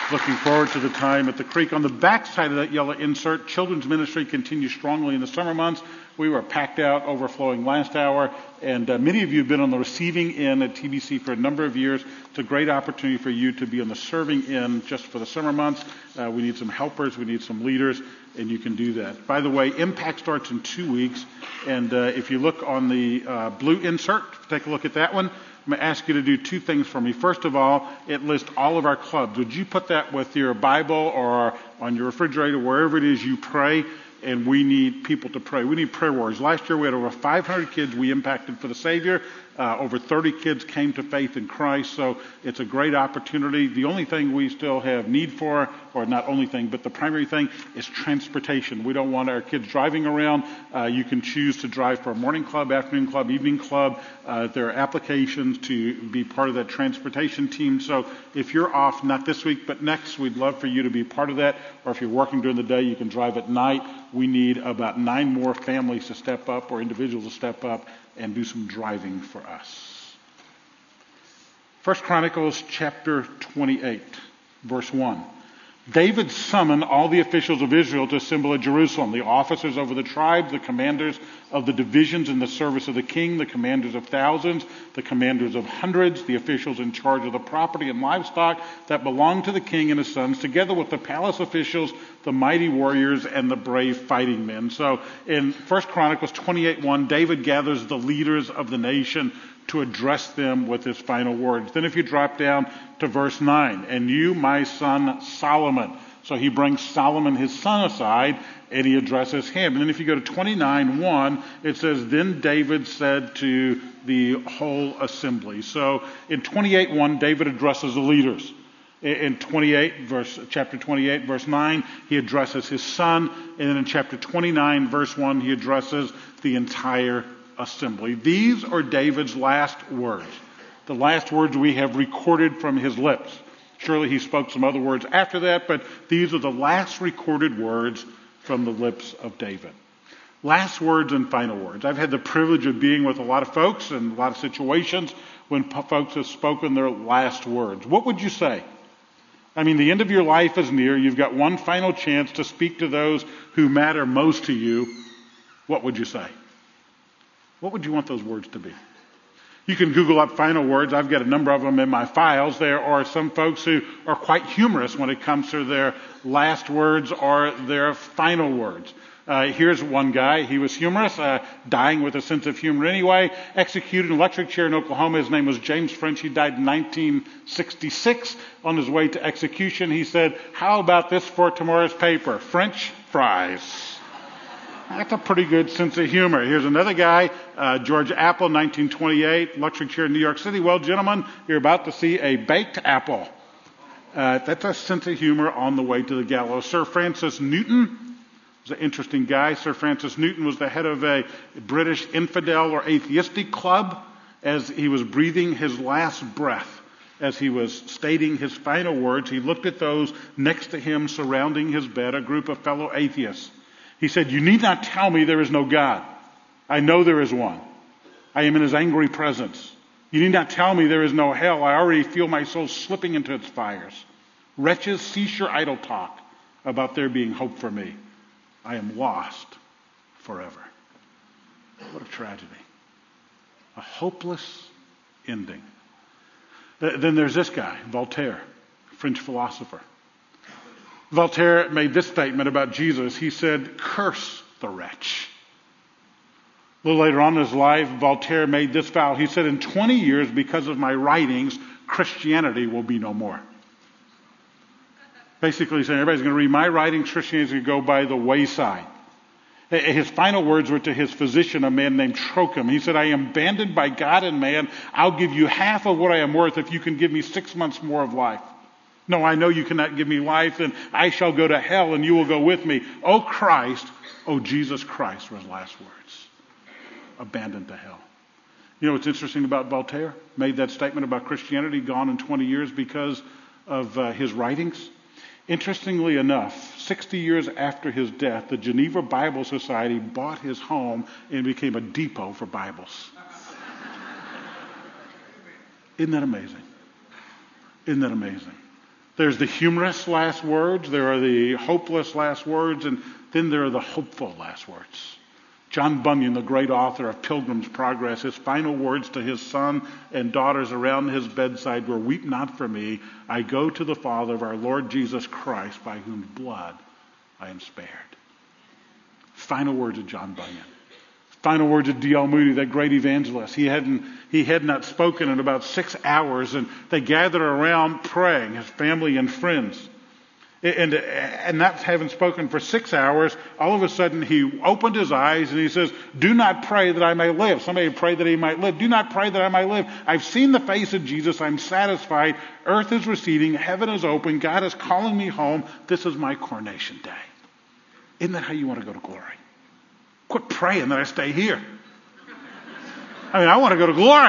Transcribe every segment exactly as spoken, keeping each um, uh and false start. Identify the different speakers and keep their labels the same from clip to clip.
Speaker 1: Looking forward to the time at the creek. On the back side of that yellow insert, children's ministry continues strongly in the summer months. We were packed out, overflowing last hour, and uh, many of you have been on the receiving end at T B C for a number of years. It's a great opportunity for you to be on the serving end just for the summer months. Uh, we need some helpers, we need some leaders, and you can do that. By the way, Impact starts in two weeks, and uh, if you look on the uh, blue insert, take a look at that one. I'm going to ask you to do two things for me. First of all, it lists all of our clubs. Would you put that with your Bible or on your refrigerator, wherever it is you pray? And we need people to pray. We need prayer warriors. Last year we had over five hundred kids we impacted for the Savior. Uh, over thirty kids came to faith in Christ. So it's a great opportunity. The only thing we still have need for, or not only thing, but the primary thing is transportation. We don't want our kids driving around. Uh, you can choose to drive for a morning club, afternoon club, evening club. Uh, there are applications to be part of that transportation team. So if you're off, not this week, but next, we'd love for you to be part of that. Or if you're working during the day, you can drive at night. We need about nine more families to step up or individuals to step up and do some driving for us. First Chronicles chapter twenty-eight, verse one. David summoned all the officials of Israel to assemble at Jerusalem, the officers over the tribes, the commanders of the divisions in the service of the king, the commanders of thousands, the commanders of hundreds, the officials in charge of the property and livestock that belonged to the king and his sons, together with the palace officials, the mighty warriors, and the brave fighting men. So in First Chronicles twenty-eight one, David gathers the leaders of the nation to address them with his final words. Then if you drop down to verse nine, and you, my son Solomon. So he brings Solomon, his son, aside, and he addresses him. And then if you go to twenty-nine one, it says, then David said to the whole assembly. So in twenty-eight one, David addresses the leaders. In twenty-eight, verse, chapter twenty-eight, verse nine, he addresses his son. And then in chapter twenty-nine, verse one, he addresses the entire assembly. These are David's last words. The last words we have recorded from his lips. Surely he spoke some other words after that, but these are the last recorded words from the lips of David. Last words and final words. I've had the privilege of being with a lot of folks in a lot of situations when folks have spoken their last words. What would you say? I mean, the end of your life is near. You've got one final chance to speak to those who matter most to you. What would you say? What would you want those words to be? You can Google up final words. I've got a number of them in my files. There are some folks who are quite humorous when it comes to their last words or their final words. Uh, here's one guy. He was humorous, uh, dying with a sense of humor anyway. Executed in an electric chair in Oklahoma. His name was James French. He died in nineteen sixty-six. On his way to execution, he said, how about this for tomorrow's paper? French fries. That's a pretty good sense of humor. Here's another guy, uh, George Apple, nineteen twenty-eight, electric chair in New York City. Well, gentlemen, you're about to see a baked apple. Uh, that's a sense of humor on the way to the gallows. Sir Francis Newton was an interesting guy. Sir Francis Newton was the head of a British infidel or atheistic club as he was breathing his last breath. As he was stating his final words, he looked at those next to him surrounding his bed, a group of fellow atheists. He said, you need not tell me there is no God. I know there is one. I am in his angry presence. You need not tell me there is no hell. I already feel my soul slipping into its fires. Wretches, cease your idle talk about there being hope for me. I am lost forever. What a tragedy. A hopeless ending. Then there's this guy, Voltaire, French philosopher. Voltaire made this statement about Jesus. He said, curse the wretch. A little later on in his life, Voltaire made this vow. He said, in twenty years, because of my writings, Christianity will be no more. Basically saying, everybody's going to read my writings, Christianity is going to go by the wayside. His final words were to his physician, a man named Trochim. He said, I am abandoned by God and man. I'll give you half of what I am worth if you can give me six months more of life. No, I know you cannot give me life, and I shall go to hell, and you will go with me. Oh Christ, oh Jesus Christ, were his last words. Abandoned to hell. You know what's interesting about Voltaire? Made that statement about Christianity, gone in twenty years because of uh, his writings. Interestingly enough, sixty years after his death, the Geneva Bible Society bought his home and became a depot for Bibles. Isn't that amazing? Isn't that amazing? There's the humorous last words, there are the hopeless last words, and then there are the hopeful last words. John Bunyan, the great author of Pilgrim's Progress, his final words to his son and daughters around his bedside were, "Weep not for me. I go to the Father of our Lord Jesus Christ, by whose blood I am spared." Final words of John Bunyan. Final words of D L Moody, that great evangelist. He hadn't, he had not spoken in about six hours, and they gathered around praying, his family and friends. And, and not having spoken for six hours, all of a sudden he opened his eyes and he says, "Do not pray that I may live." Somebody prayed that he might live. "Do not pray that I might live. I've seen the face of Jesus. I'm satisfied. Earth is receding. Heaven is open. God is calling me home. This is my coronation day." Isn't that how you want to go to glory? Quit praying that I stay here. I mean, I want to go to glory.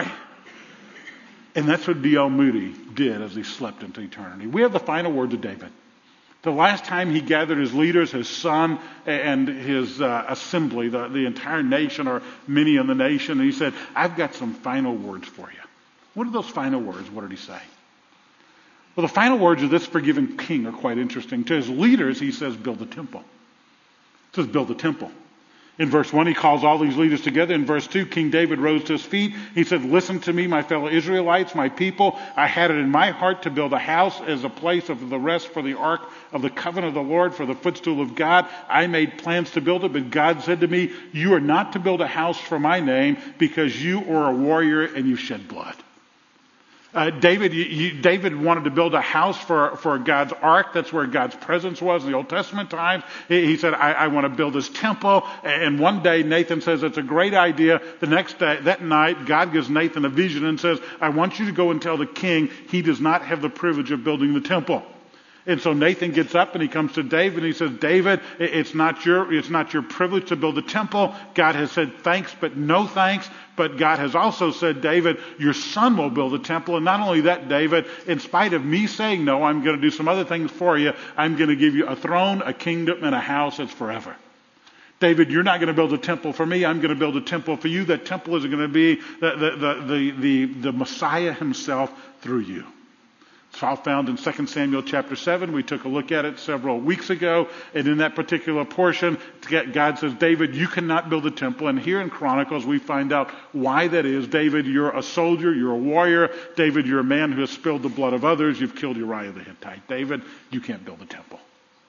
Speaker 1: And that's what D L Moody did as he slept into eternity. We have the final words of David. The last time he gathered his leaders, his son, and his uh, assembly, the, the entire nation, or many in the nation, and he said, "I've got some final words for you." What are those final words? What did he say? Well, the final words of this forgiven king are quite interesting. To his leaders, he says, "Build the temple." He says, "Build the temple." In verse one, he calls all these leaders together. In verse two, King David rose to his feet. He said, "Listen to me, my fellow Israelites, my people. I had it in my heart to build a house as a place of the rest for the ark of the covenant of the Lord, for the footstool of God. I made plans to build it, but God said to me, 'You are not to build a house for my name, because you are a warrior and you shed blood.'" Uh, David, you, you, David wanted to build a house for, for God's ark. That's where God's presence was in the Old Testament times. He, he said, I, I want to build this temple. And one day Nathan says, "It's a great idea." The next day, that night, God gives Nathan a vision and says, "I want you to go and tell the king he does not have the privilege of building the temple." And so Nathan gets up and he comes to David and he says, "David, it's not your, it's not your privilege to build the temple. God has said thanks, but no thanks. But God has also said, David, your son will build the temple. And not only that, David, in spite of me saying no, I'm going to do some other things for you. I'm going to give you a throne, a kingdom, and a house that's forever. David, you're not going to build a temple for me. I'm going to build a temple for you. That temple is going to be the, the, the, the, the, the Messiah himself through you." It's all found in Second Samuel chapter seven. We took a look at it several weeks ago. And in that particular portion, God says, "David, you cannot build a temple." And here in Chronicles, we find out why that is. David, you're a soldier. You're a warrior. David, you're a man who has spilled the blood of others. You've killed Uriah the Hittite. David, you can't build a temple.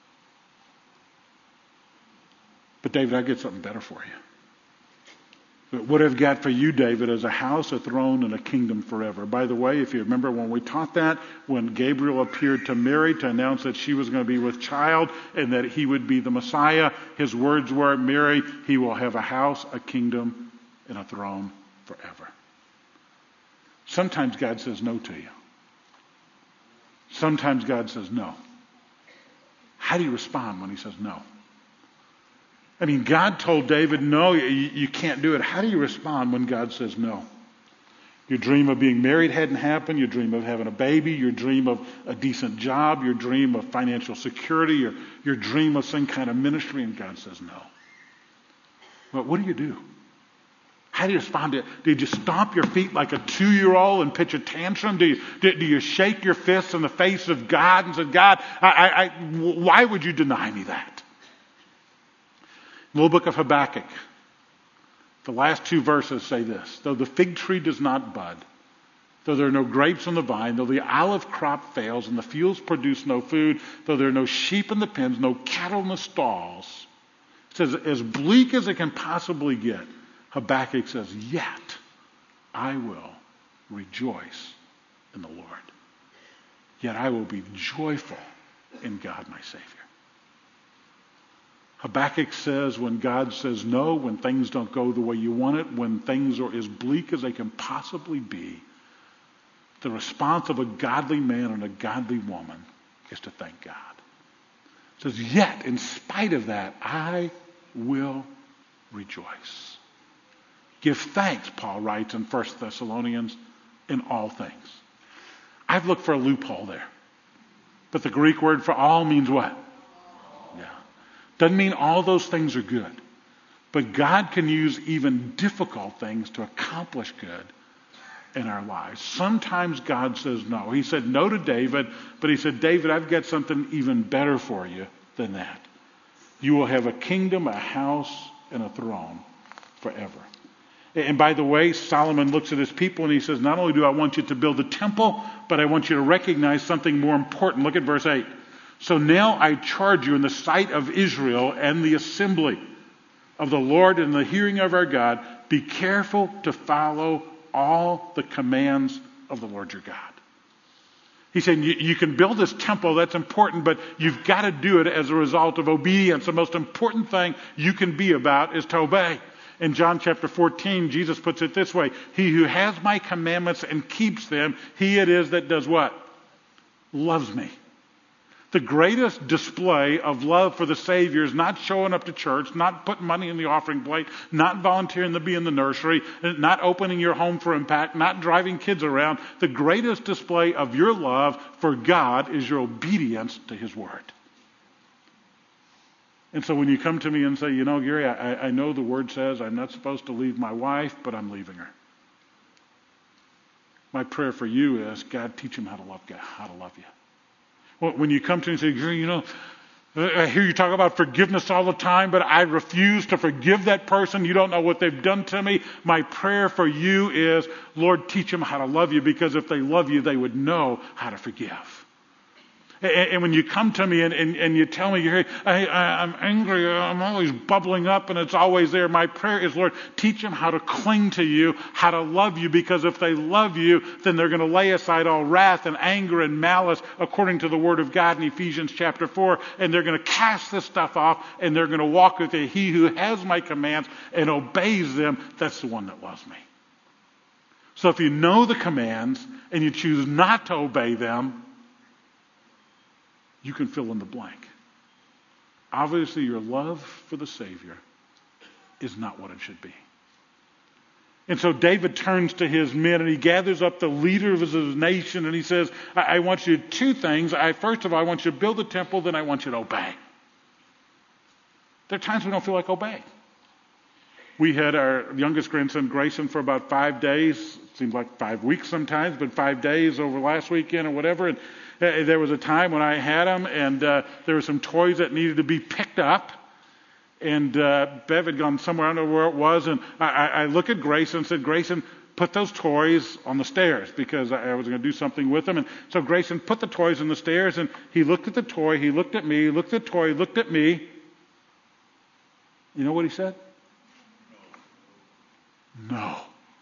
Speaker 1: But David, I get something better for you. What I've got for you, David, is a house, a throne, and a kingdom forever. By the way, if you remember when we taught that, when Gabriel appeared to Mary to announce that she was going to be with child and that he would be the Messiah, his words were, "Mary, he will have a house, a kingdom, and a throne forever." Sometimes God says no to you. Sometimes God says no. How do you respond when he says no? I mean, God told David, "No, you, you can't do it." How do you respond when God says no? Your dream of being married hadn't happened. Your dream of having a baby. Your dream of a decent job. Your dream of financial security. Your, your dream of some kind of ministry. And God says no. Well, what do you do? How do you respond to it? Do you just stomp your feet like a two-year-old and pitch a tantrum? Do you, do, do you shake your fists in the face of God and say, "God, I, I, I, why would you deny me that?" The little book of Habakkuk, the last two verses say this: "Though the fig tree does not bud, though there are no grapes on the vine, though the olive crop fails and the fields produce no food, though there are no sheep in the pens, no cattle in the stalls," it says, as bleak as it can possibly get, Habakkuk says, "Yet I will rejoice in the Lord. Yet I will be joyful in God my Savior." Habakkuk says when God says no, when things don't go the way you want it, when things are as bleak as they can possibly be, the response of a godly man and a godly woman is to thank God. It says, "Yet, in spite of that, I will rejoice." Give thanks, Paul writes in First Thessalonians, in all things. I've looked for a loophole there. But the Greek word for all means what? Yeah. Doesn't mean all those things are good. But God can use even difficult things to accomplish good in our lives. Sometimes God says no. He said no to David, but he said, David, I've got something even better for you than that. You will have a kingdom, a house, and a throne forever. And by the way, Solomon looks at his people and he says, not only do I want you to build a temple, but I want you to recognize something more important. Look at verse eight. So now I charge you in the sight of Israel and the assembly of the Lord and the hearing of our God, be careful to follow all the commands of the Lord your God. He's saying you, you can build this temple, that's important, but you've got to do it as a result of obedience. The most important thing you can be about is to obey. In John chapter fourteen, Jesus puts it this way, he who has my commandments and keeps them, he it is that does what? Loves me. The greatest display of love for the Savior is not showing up to church, not putting money in the offering plate, not volunteering to be in the nursery, not opening your home for impact, not driving kids around. The greatest display of your love for God is your obedience to His Word. And so when you come to me and say, you know, Gary, I, I know the Word says I'm not supposed to leave my wife, but I'm leaving her. My prayer for you is, God, teach him how to love God, how to love you. When you come to me and say, you know, I hear you talk about forgiveness all the time, but I refuse to forgive that person. You don't know what they've done to me. My prayer for you is, Lord, teach them how to love you, because if they love you, they would know how to forgive. And when you come to me and, and, and you tell me, you're, I, I, I'm angry, I'm always bubbling up and it's always there, my prayer is, Lord, teach them how to cling to you, how to love you, because if they love you, then they're going to lay aside all wrath and anger and malice according to the Word of God in Ephesians chapter four, and they're going to cast this stuff off and they're going to walk with you. He who has my commands and obeys them, that's the one that loves me. So if you know the commands and you choose not to obey them, you can fill in the blank. Obviously, your love for the Savior is not what it should be. And so David turns to his men and he gathers up the leaders of his nation and he says, I, I want you to do two things. I, first of all, I want you to build a temple, then I want you to obey. There are times we don't feel like obeying. We had our youngest grandson, Grayson, for about five days. It seems like five weeks sometimes, but five days over last weekend or whatever. And uh, there was a time when I had him, and uh, there were some toys that needed to be picked up. And uh, Bev had gone somewhere, I don't know where it was, and I, I look at Grayson and said, Grayson, put those toys on the stairs, because I, I was going to do something with them. And so Grayson put the toys on the stairs, and he looked at the toy, he looked at me, he looked at the toy, he looked at me. You know what he said? No.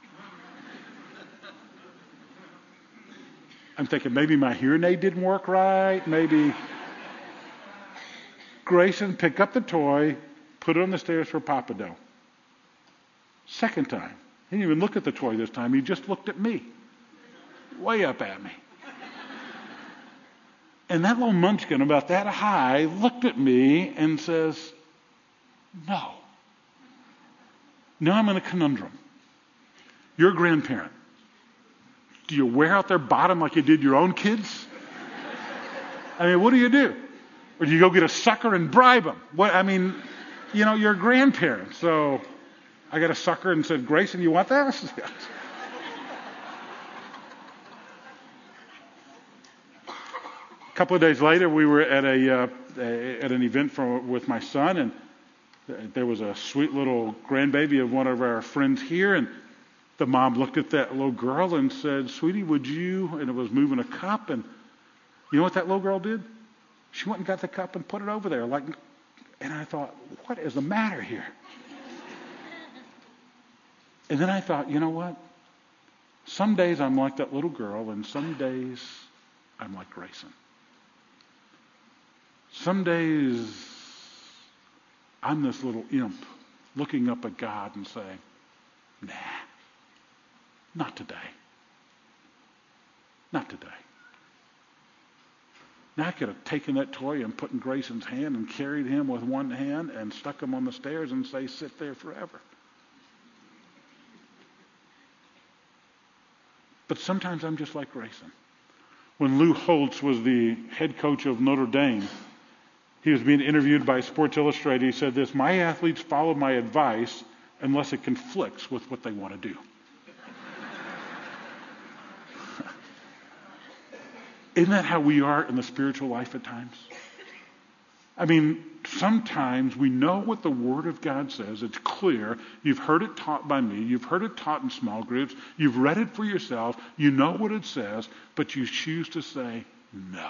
Speaker 1: I'm thinking maybe my hearing aid didn't work right. Maybe. Grayson picked up the toy, put it on the stairs for Papa Doe. Second time. He didn't even look at the toy this time. He just looked at me. Way up at me. And that little munchkin about that high looked at me and says, no. Now I'm in a conundrum. You're a grandparent. Do you wear out their bottom like you did your own kids? I mean, what do you do? Or do you go get a sucker and bribe them? What, I mean, you know, you're a grandparent. So I got a sucker and said, Grayson, you want that? Yes. A couple of days later, we were at a, uh, a at an event for, with my son, and there was a sweet little grandbaby of one of our friends here, and the mom looked at that little girl and said, sweetie, would you, and it was moving a cup, and you know what that little girl did? She went and got the cup and put it over there. Like, and I thought, what is the matter here? And then I thought, you know what? Some days I'm like that little girl, and some days I'm like Grayson. Some days I'm this little imp looking up at God and saying, nah, not today. Not today. Now I could have taken that toy and put in Grayson's hand and carried him with one hand and stuck him on the stairs and say, sit there forever. But sometimes I'm just like Grayson. When Lou Holtz was the head coach of Notre Dame, he was being interviewed by Sports Illustrated. He said this, my athletes follow my advice unless it conflicts with what they want to do. Isn't that how we are in the spiritual life at times? I mean, sometimes we know what the Word of God says. It's clear. You've heard it taught by me. You've heard it taught in small groups. You've read it for yourself. You know what it says, but you choose to say no.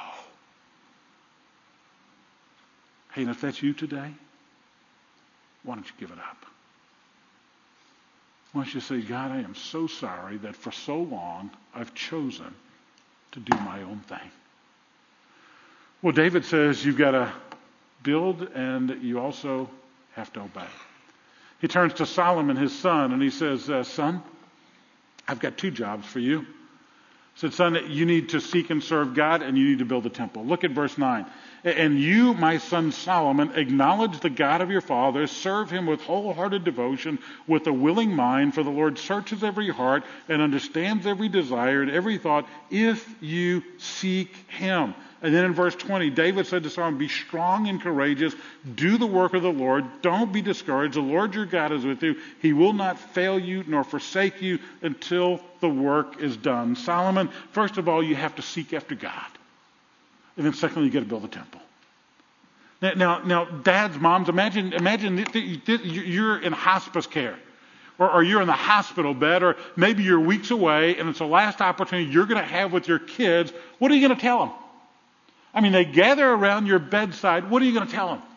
Speaker 1: Hey, and if that's you today, why don't you give it up? Why don't you say, God, I am so sorry that for so long I've chosen to do my own thing. Well, David says you've got to build and you also have to obey. He turns to Solomon, his son, and he says, uh, son, I've got two jobs for you. He said, son, you need to seek and serve God and you need to build a temple. Look at verse nine. And you, my son Solomon, acknowledge the God of your fathers, serve him with wholehearted devotion, with a willing mind, for the Lord searches every heart and understands every desire and every thought if you seek him. And then in verse twenty, David said to Solomon, be strong and courageous, do the work of the Lord, don't be discouraged, the Lord your God is with you, he will not fail you nor forsake you until the work is done. Solomon, first of all, you have to seek after God. And then secondly, you got to build a temple. Now, now, now dads, moms, imagine, imagine you're in hospice care. Or, or you're in the hospital bed, or maybe you're weeks away, and it's the last opportunity you're going to have with your kids. What are you going to tell them? I mean, they gather around your bedside. What are you going to tell them?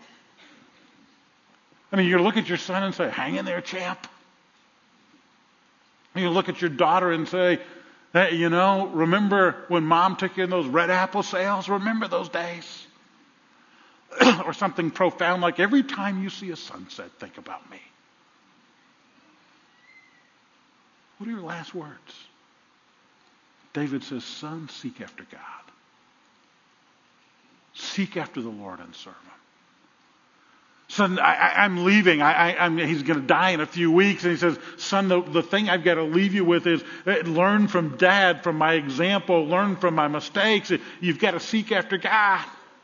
Speaker 1: I mean, you're going to look at your son and say, hang in there, champ. You're going to look at your daughter and say, hey, you know, remember when mom took you in those red apple sales? Remember those days? Or something profound like, every time you see a sunset, think about me. What are your last words? David says, son, seek after God. Seek after the Lord and serve him. Son, I, I, I'm leaving. I, I, I'm, he's going to die in a few weeks. And he says, son, the, the thing I've got to leave you with is uh, learn from dad, from my example, learn from my mistakes. You've got to seek after God.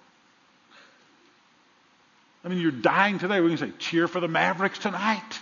Speaker 1: I mean, you're dying today. We can say, cheer for the Mavericks tonight.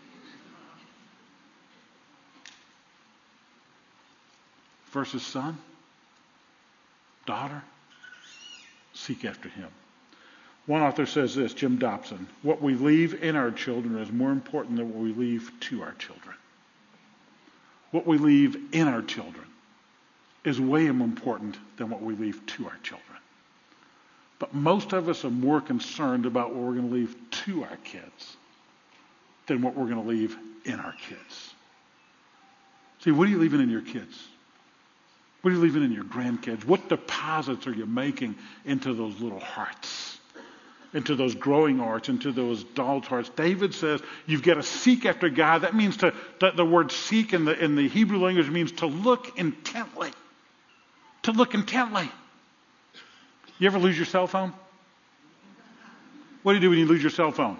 Speaker 1: Versus son, daughter, seek after him. One author says this, Jim Dobson, what we leave in our children is more important than what we leave to our children. What we leave in our children is way more important than what we leave to our children. But most of us are more concerned about what we're going to leave to our kids than what we're going to leave in our kids. See, what are you leaving in your kids? What are you leaving in your grandkids? What deposits are you making into those little hearts? Into those growing hearts, into those adult hearts? David says you've got to seek after God. That means to, the, the word seek in the, in the Hebrew language means to look intently. To look intently. You ever lose your cell phone? What do you do when you lose your cell phone?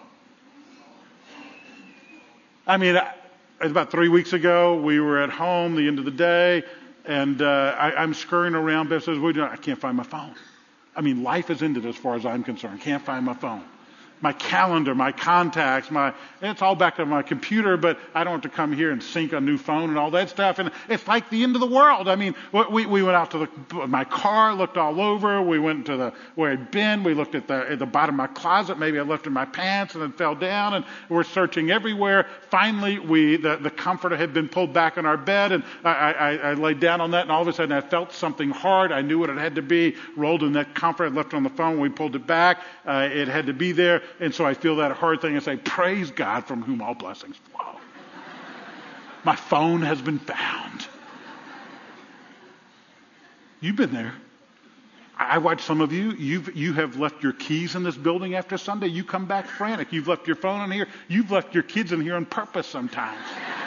Speaker 1: I mean, about three weeks ago, we were at home, the end of the day, and uh, I, I'm scurrying around. Beth says, what are you doing? I can't find my phone. I mean, life is ended as far as I'm concerned. Can't find my phone. My calendar, my contacts, my it's all back to my computer, but I don't have to come here and sync a new phone and all that stuff. And it's like the end of the world. I mean, we we went out to the my car, looked all over. We went to the where I'd been. We looked at the at the bottom of my closet. Maybe I left in my pants and then fell down. And we're searching everywhere. Finally, we the, the comforter had been pulled back on our bed, and I, I, I laid down on that. And all of a sudden, I felt something hard. I knew what it had to be. Rolled in that comforter. I left it on the phone. We pulled it back. Uh, it had to be there. And so I feel that hard thing and say, praise God from whom all blessings flow. My phone has been found. You've been there. I watch some of you, you've, you have left your keys in this building after Sunday. You come back frantic. You've left your phone in here. You've left your kids in here on purpose sometimes.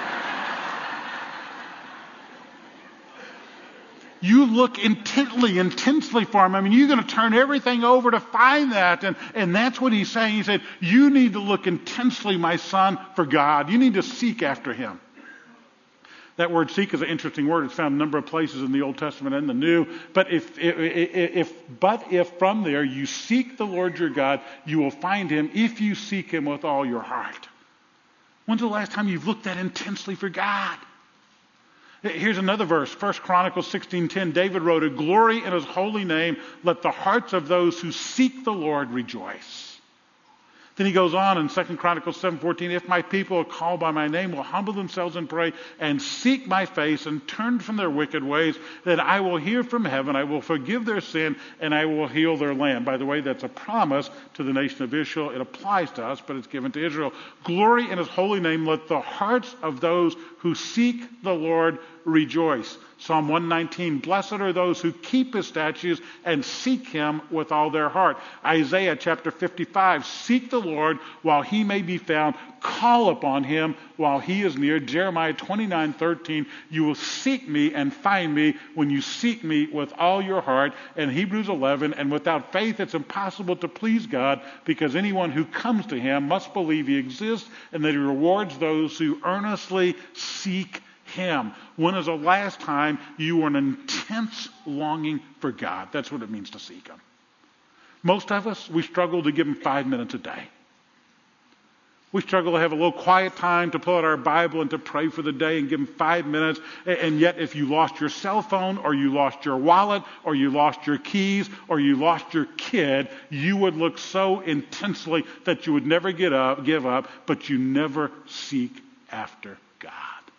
Speaker 1: You look intently, intensely for him. I mean, you're going to turn everything over to find that. And, and that's what he's saying. He said, you need to look intensely, my son, for God. You need to seek after him. That word seek is an interesting word. It's found a number of places in the Old Testament and the New. But if, if, if, but if from there you seek the Lord your God, you will find him if you seek him with all your heart. When's the last time you've looked that intensely for God? Here's another verse, First Chronicles sixteen ten. David wrote, "A glory in his holy name. Let the hearts of those who seek the Lord rejoice." Then he goes on in Second Chronicles seven fourteen, "If my people are called by my name will humble themselves and pray and seek my face and turn from their wicked ways, then I will hear from heaven, I will forgive their sin, and I will heal their land." By the way, that's a promise to the nation of Israel. It applies to us, but it's given to Israel. Glory in his holy name. Let the hearts of those who seek the Lord rejoice. Psalm one nineteen, "Blessed are those who keep his statutes and seek him with all their heart." Isaiah chapter fifty-five, "Seek the Lord while he may be found. Call upon him while he is near." Jeremiah twenty-nine thirteen, "You will seek me and find me when you seek me with all your heart." And Hebrews eleven, "And without faith it's impossible to please God, because anyone who comes to him must believe he exists and that he rewards those who earnestly seek him." When is the last time you were an intense longing for God? That's what it means to seek him. Most of us, we struggle to give him five minutes a day. We struggle to have a little quiet time to pull out our Bible and to pray for the day and give him five minutes. And yet if you lost your cell phone, or you lost your wallet, or you lost your keys, or you lost your kid, you would look so intensely that you would never get up, give up, but you never seek after God.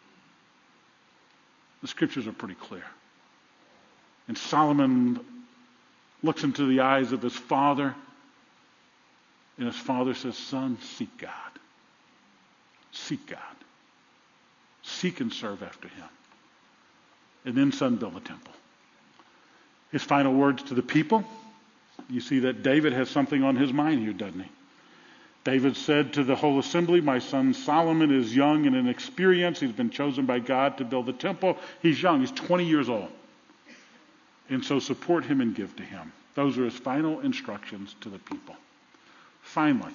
Speaker 1: The scriptures are pretty clear. And Solomon looks into the eyes of his father, and his father says, "Son, seek God. Seek God. Seek and serve after him. And then, son, build a temple." His final words to the people, you see that David has something on his mind here, doesn't he? David said to the whole assembly, "My son Solomon is young and inexperienced. He's been chosen by God to build the temple. He's young. He's twenty years old. And so support him and give to him." Those are his final instructions to the people. Finally,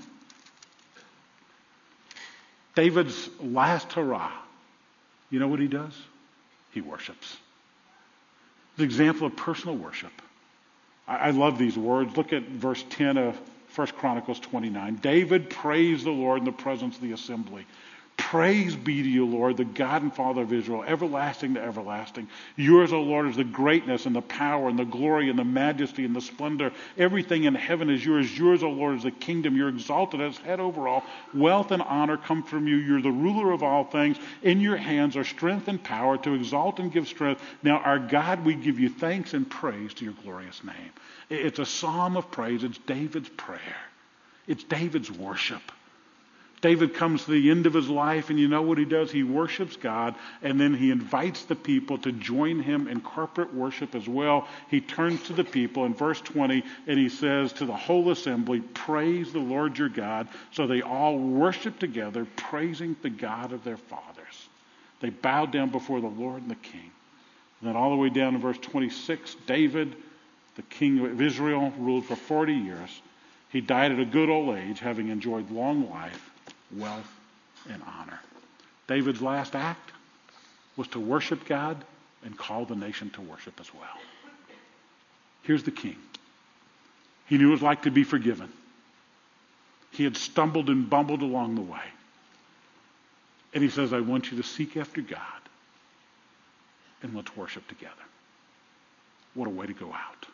Speaker 1: David's last hurrah, you know what he does? He worships. The example of personal worship. I, I love these words. Look at verse ten of First Chronicles twenty-nine. "David praised the Lord in the presence of the assembly. Praise be to you, Lord, the God and Father of Israel, everlasting to everlasting. Yours, O Lord, is the greatness and the power and the glory and the majesty and the splendor. Everything in heaven is yours. Yours, O Lord, is the kingdom. You're exalted as head over all. Wealth and honor come from you. You're the ruler of all things. In your hands are strength and power to exalt and give strength. Now, our God, we give you thanks and praise to your glorious name." It's a psalm of praise. It's David's prayer. It's David's worship. David comes to the end of his life, and you know what he does? He worships God, and then he invites the people to join him in corporate worship as well. He turns to the people in verse twenty, and he says to the whole assembly, "Praise the Lord your God." So they all worship together, praising the God of their fathers. They bowed down before the Lord and the King. And then all the way down to verse twenty-six, David, the king of Israel, ruled for forty years. He died at a good old age, having enjoyed long life, wealth, and honor. David's last act was to worship God and call the nation to worship as well. Here's the king. He knew what it was like to be forgiven. He had stumbled and bumbled along the way. And he says, "I want you to seek after God, and let's worship together." What a way to go out.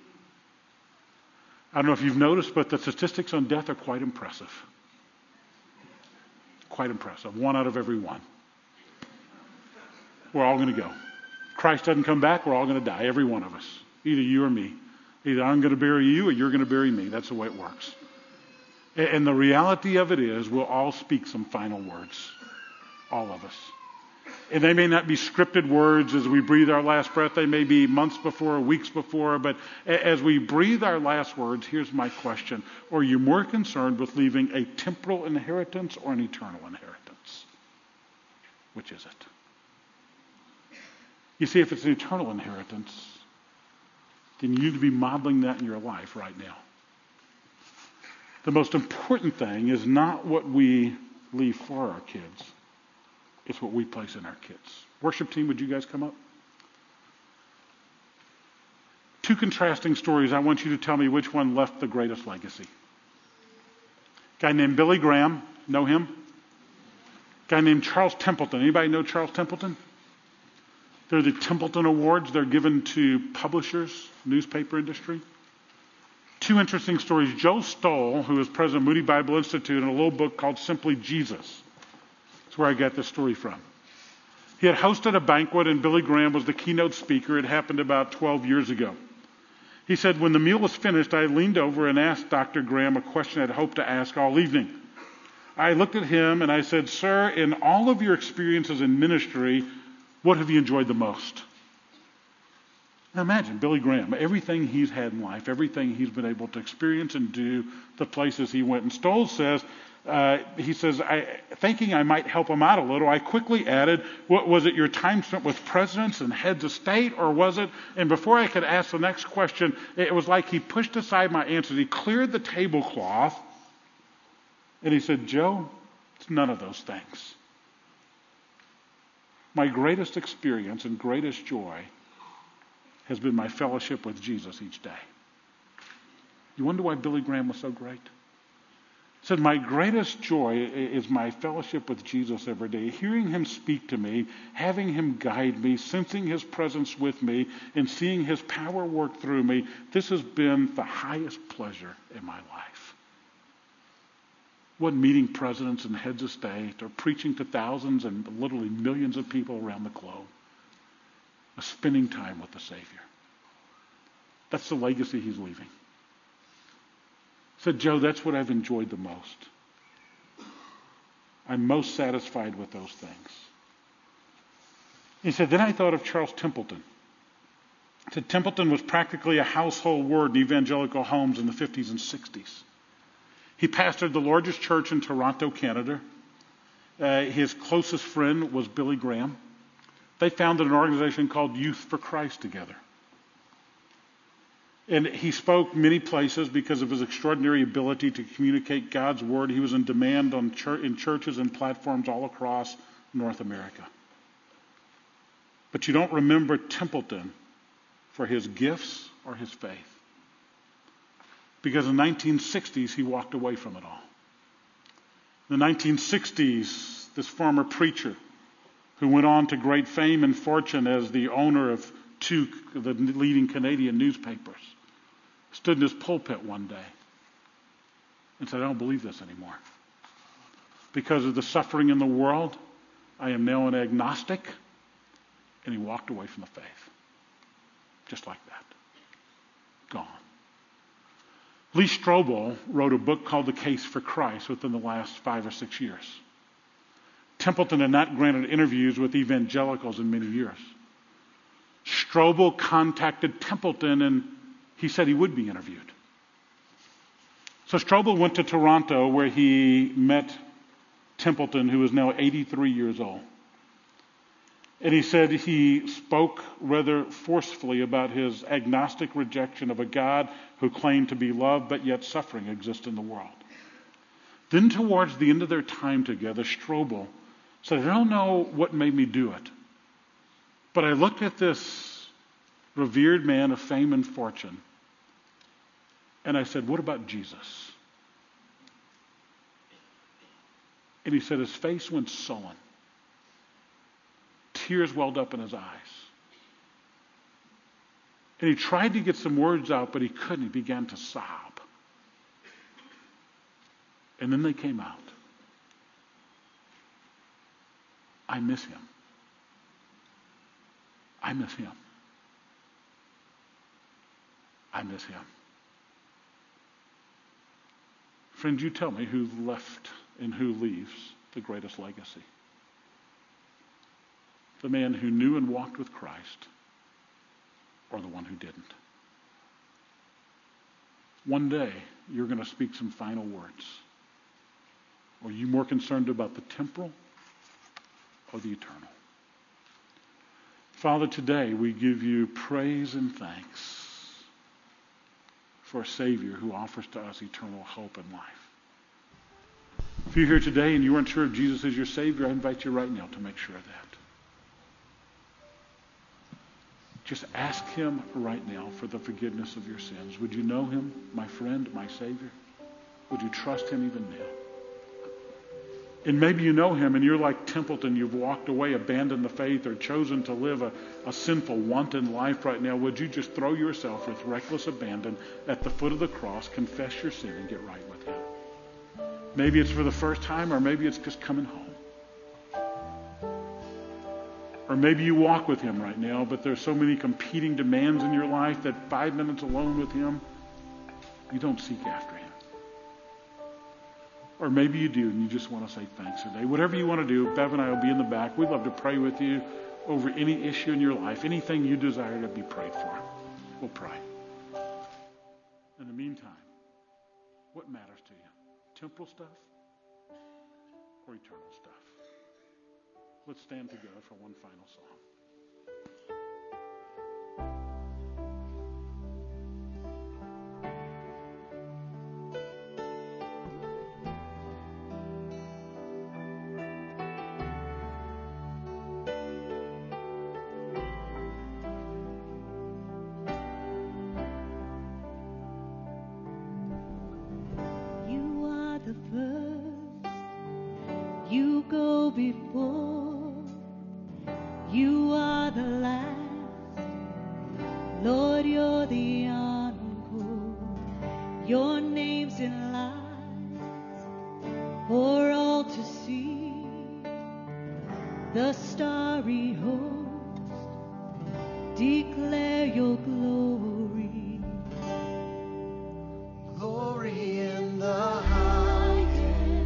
Speaker 1: I don't know if you've noticed, but the statistics on death are quite impressive. Quite impressive. One out of every one. We're all going to go. Christ doesn't come back, we're all going to die, every one of us. Either you or me. Either I'm going to bury you or you're going to bury me. That's the way it works. And the reality of it is, we'll all speak some final words. All of us. And they may not be scripted words as we breathe our last breath. They may be months before, weeks before. But as we breathe our last words, here's my question. Are you more concerned with leaving a temporal inheritance or an eternal inheritance? Which is it? You see, if it's an eternal inheritance, then you need to be modeling that in your life right now. The most important thing is not what we leave for our kids. It's what we place in our kids. Worship team, would you guys come up? Two contrasting stories. I want you to tell me which one left the greatest legacy. A guy named Billy Graham. Know him? A guy named Charles Templeton. Anybody know Charles Templeton? They're the Templeton Awards. They're given to publishers, newspaper industry. Two interesting stories. Joe Stoll, who is president of Moody Bible Institute, in a little book called Simply Jesus. That's where I got this story from. He had hosted a banquet, and Billy Graham was the keynote speaker. It happened about twelve years ago. He said, when the meal was finished, I leaned over and asked Doctor Graham a question I'd hoped to ask all evening. I looked at him and I said, sir, in all of your experiences in ministry, what have you enjoyed the most? Now imagine Billy Graham, everything he's had in life, everything he's been able to experience and do, the places he went. And Stoll says, uh, he says, I, thinking I might help him out a little, I quickly added, what was it your time spent with presidents and heads of state, or was it? And before I could ask the next question, it was like he pushed aside my answers. He cleared the tablecloth, and he said, Joe, it's none of those things. My greatest experience and greatest joy has been my fellowship with Jesus each day. You wonder why Billy Graham was so great? He said, my greatest joy is my fellowship with Jesus every day, hearing him speak to me, having him guide me, sensing his presence with me, and seeing his power work through me. This has been the highest pleasure in my life. Wasn't meeting presidents and heads of state or preaching to thousands and literally millions of people around the globe. A spending time with the Savior. That's the legacy he's leaving. Said, Joe, that's what I've enjoyed the most. I'm most satisfied with those things. He said, then I thought of Charles Templeton. He said, Templeton was practically a household word in evangelical homes in the fifties and sixties. He pastored the largest church in Toronto, Canada. Uh, his closest friend was Billy Graham. They founded an organization called Youth for Christ together. And he spoke many places because of his extraordinary ability to communicate God's word. He was in demand on church, in churches and platforms all across North America. But you don't remember Templeton for his gifts or his faith. Because in the nineteen sixties, he walked away from it all. In the nineteen sixties, this former preacher, who went on to great fame and fortune as the owner of two of the leading Canadian newspapers, stood in his pulpit one day and said, I don't believe this anymore. Because of the suffering in the world, I am now an agnostic. And he walked away from the faith. Just like that. Gone. Lee Strobel wrote a book called The Case for Christ within the last five or six years. Templeton had not granted interviews with evangelicals in many years. Strobel contacted Templeton and he said he would be interviewed. So Strobel went to Toronto where he met Templeton, who is now eighty-three years old. And he said he spoke rather forcefully about his agnostic rejection of a God who claimed to be love, but yet suffering exists in the world. Then towards the end of their time together, Strobel said, I don't know what made me do it, but I looked at this revered man of fame and fortune, and I said, what about Jesus? And he said his face went sullen. Tears welled up in his eyes. And he tried to get some words out, but he couldn't. He began to sob. And then they came out. I miss him. I miss him. I miss him. Friends, you tell me who left and who leaves the greatest legacy. The man who knew and walked with Christ, or the one who didn't. One day, you're going to speak some final words. Are you more concerned about the temporal or the eternal? Father, today we give you praise and thanks for a Savior who offers to us eternal hope and life. If you're here today and you aren't sure if Jesus is your Savior, I invite you right now to make sure of that. Just ask him right now for the forgiveness of your sins. Would you know him, my friend, my Savior? Would you trust him even now? And maybe you know him and you're like Templeton. You've walked away, abandoned the faith, or chosen to live a, a sinful, wanton life right now. Would you just throw yourself with reckless abandon at the foot of the cross, confess your sin, and get right with him? Maybe it's for the first time, or maybe it's just coming home. Or maybe you walk with him right now, but there's so many competing demands in your life that five minutes alone with him, you don't seek after him. Or maybe you do, and you just want to say thanks today. Whatever you want to do, Bev and I will be in the back. We'd love to pray with you over any issue in your life, anything you desire to be prayed for. We'll pray. In the meantime, what matters to you? Temporal stuff or eternal stuff? Let's stand together for one final song.
Speaker 2: Before you are the last, Lord, you're the encore. Your name's in lights for all to see. The starry host declare your glory. Glory in the highest.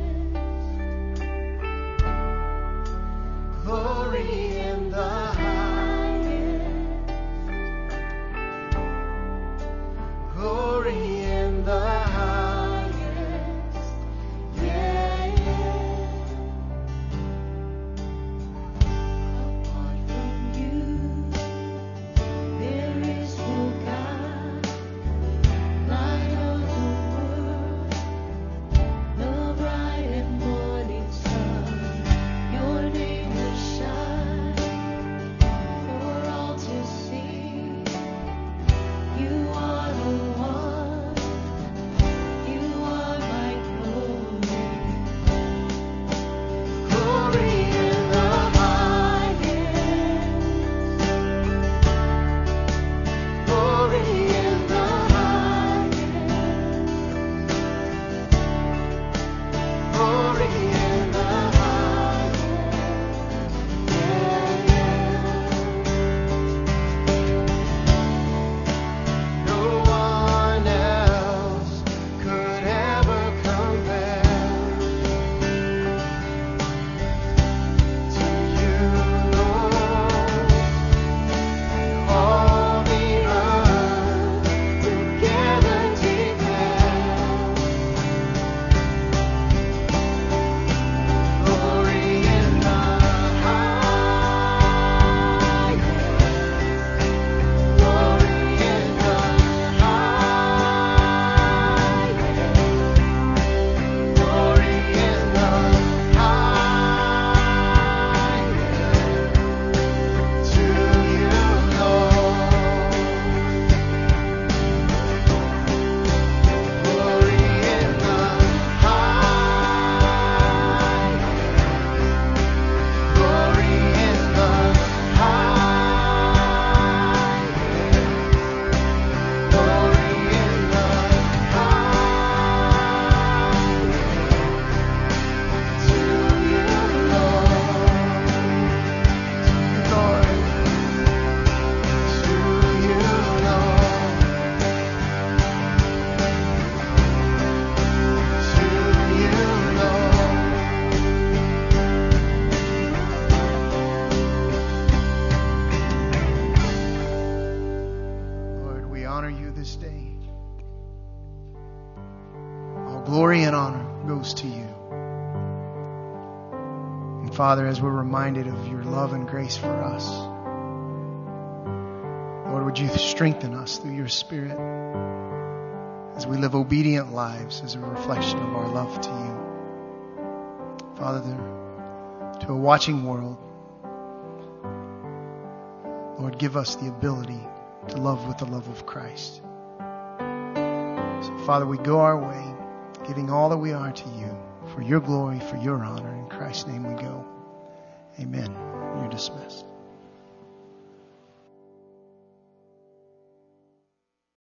Speaker 2: Glory in the highest. Glory in the highest. Yeah, yeah. Apart from you, there is no God. Light of the world, the bright and morning star. Your name will shine for all to see. You are the one, you are my glory. Glory in the highest. Glory in the highest. Glory in the highest. No one else could ever compare to you, Lord. All the earth together declare glory in the highest. Glory in the highest. Glory in the highest. To you, Lord. Glory in the highest. Glory in the highest. Glory in the highest. To you, Lord. To you, Lord. To you, Lord. Lord, we honor you this day. All glory and honor goes to you. And Father, as we're reminded of your love and grace for us, Lord, would you strengthen us through your Spirit as we live obedient lives as a reflection of our love to you. Father, to a watching world, Lord, give us the ability to love with the love of Christ. So, Father, we go our way, giving all that we are to you for your glory, for your honor, and Christ's name we go. Amen. You're dismissed.